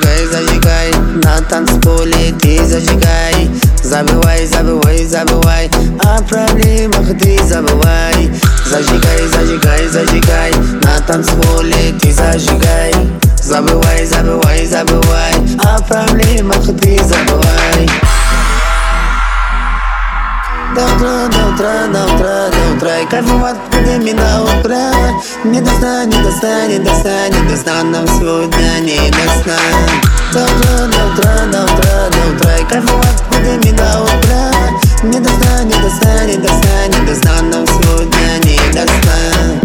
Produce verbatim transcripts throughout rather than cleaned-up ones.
зажигай, зажигай. На танцполе ты зажигай. Забывай, забывай, забывай о проблемах ты забывай. Зажигай, зажигай, зажигай. На танцполе ты зажигай. Забывай, забывай, забывай о проблемах ты забывай. До утра, до утра, до утра, до утра. И кайфовать будем до утра. Не до сна, не до сна, не до сна, не до сна. Нам сегодня не до сна. До утра, до утра, до утра, до утра. И кайфовать будем до утра. Не до сна, не до сна, не до сна, не до сна. Нам сегодня не до сна.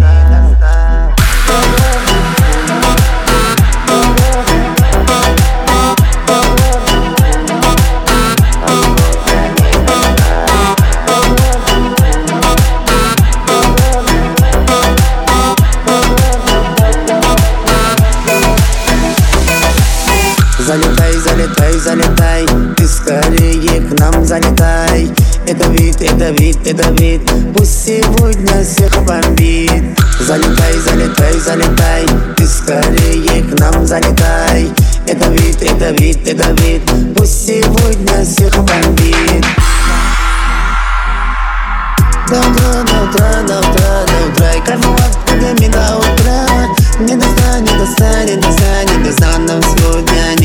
Залетай, залетай, залетай, ты скорее к нам залетай. Это вид, это вид, это вид, пусть сегодня всех бомбит. Залетай, залетай, залетай, ты скорее к нам залетай. Это вид, это вид, это вид, пусть сегодня всех бомбит. До утра, до утра, до утра, до утра. И кайфовать будем до утра. Не до сна, не до сна, не до сна, не до сна. Нам сегодня